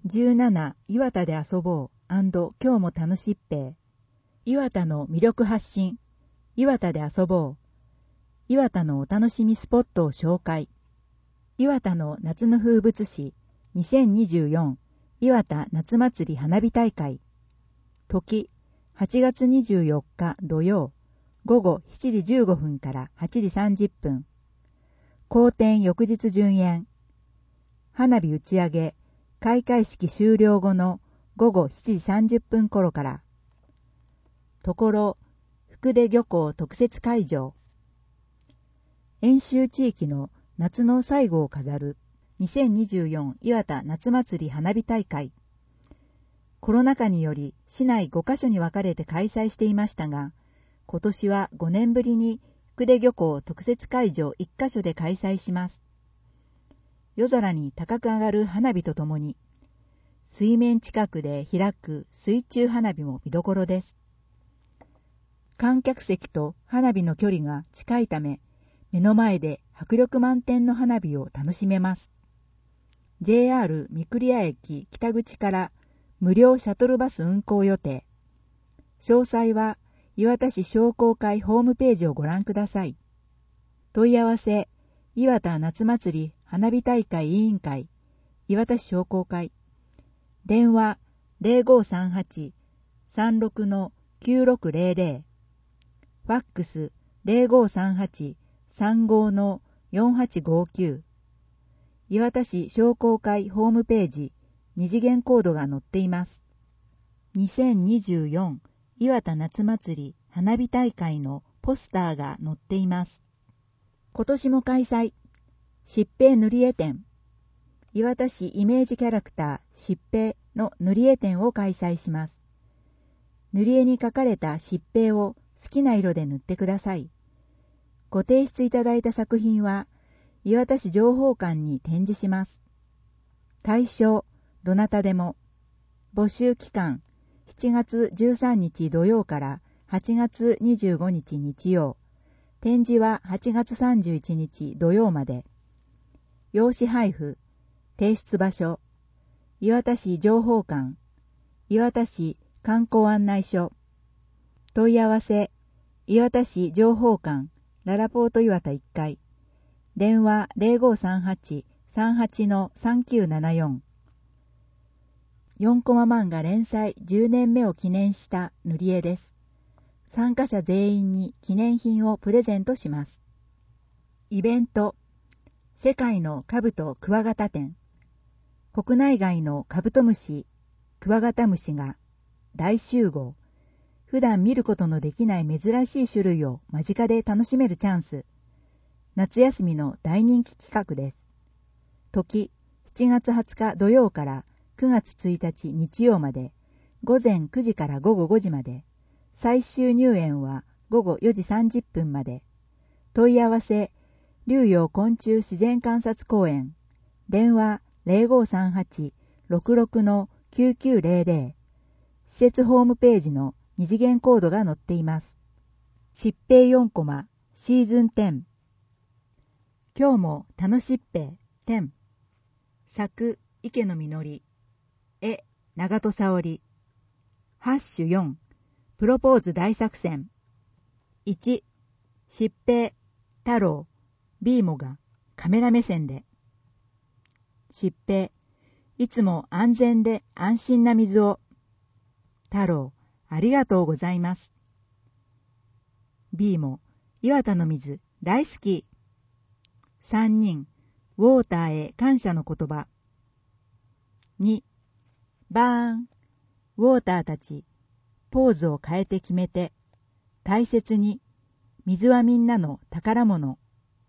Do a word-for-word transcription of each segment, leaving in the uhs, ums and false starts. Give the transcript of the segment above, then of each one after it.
じゅうなな岩田で遊ぼう&今日も楽しっぺ岩田の魅力発信岩田で遊ぼう岩田のお楽しみスポットを紹介岩田の夏の風物詩にせんにじゅうよん岩田夏祭り花火大会時はちがつにじゅうよっか土曜午後しちじじゅうごふんからはちじさんじゅっぷん好天翌日順延花火打ち上げ開会式終了後の午後しちじさんじゅっぷん頃からところ福出漁港特設会場遠州地域の夏の最後を飾るにせんにじゅうよん岩田夏祭り花火大会コロナ禍により市内ごカ所に分かれて開催していましたが今年はごねんぶりに福出漁港特設会場いっカ所で開催します夜空に高く上がる花火とともに水面近くで開く水中花火も見どころです。観客席と花火の距離が近いため目の前で迫力満点の花火を楽しめます。ジェイアール 三栗屋駅北口から無料シャトルバス運行予定。詳細は岩田市商工会ホームページをご覧ください。問い合わせ岩田夏祭り花火大会委員会岩田市商工会電話 ゼロごさんはち さんろく きゅうろくゼロゼロファックス ゼロごさんはち さんご よんはちごきゅう岩田市商工会ホームページ二次元コードが載っています。にせんにじゅうよん岩田夏祭り花火大会のポスターが載っています。今年も開催疾病塗り絵展岩田市イメージキャラクター疾病の塗り絵展を開催します。塗り絵に描かれた疾病を好きな色で塗ってください。ご提出いただいた作品は岩田市情報館に展示します。対象どなたでも募集期間しちがつじゅうさんにち土曜からはちがつにじゅうごにち日曜展示ははちがつさんじゅういちにち土曜まで用紙配布提出場所岩田市情報館岩田市観光案内所問い合わせ岩田市情報館ララポート岩田いっかい電話 ゼロごさんはち さんはち さんきゅうななよん よんコマ漫画連載じゅうねんめを記念した塗り絵です。参加者全員に記念品をプレゼントします。イベント世界のカブトクワガタ展国内外のカブトムシクワガタムシが大集合普段見ることのできない珍しい種類を間近で楽しめるチャンス夏休みの大人気企画です。時しちがつはつか土曜からくがつついたち日曜までごぜんくじからごごごじまで最終入園はごごよじさんじゅっぷんまで問い合わせ竜陽昆虫自然観察公園電話 ゼロごさんはち ろくろく きゅうきゅうゼロゼロ施設ホームページの二次元コードが載っています。疾病よんコマシーズンじゅう今日も楽しっぺじゅう作池野みのり絵長戸沙織ハッシュよんプロポーズ大作戦いち疾病太郎ビーモがカメラ目線で疾病いつも安全で安心な水を太郎ありがとうございますビーモ岩田の水大好きさんにんウォーターへ感謝の言葉にバーンウォーターたちポーズを変えて決めて大切に水はみんなの宝物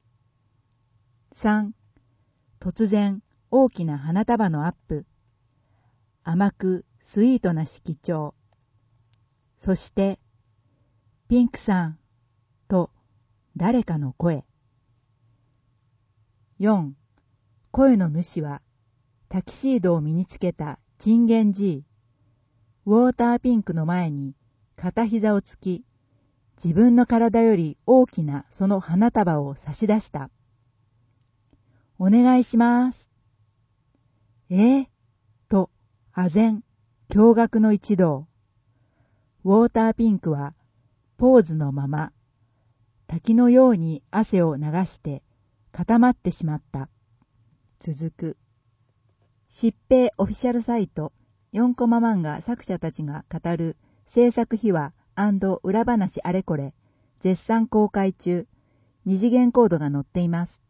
さん突然大きな花束のアップ甘くスイートな色調そしてピンクさんと誰かの声よん声の主はタキシードを身につけたチンゲンジーウォーターピンクの前に片膝をつき自分の体より大きなその花束を差し出したお願いします。えー、と唖然、驚愕の一同。ウォーターピンクは、ポーズのまま、滝のように汗を流して固まってしまった。続く。疾病オフィシャルサイトよんコマ漫画作者たちが語る制作秘話&裏話あれこれ絶賛公開中。二次元コードが載っています。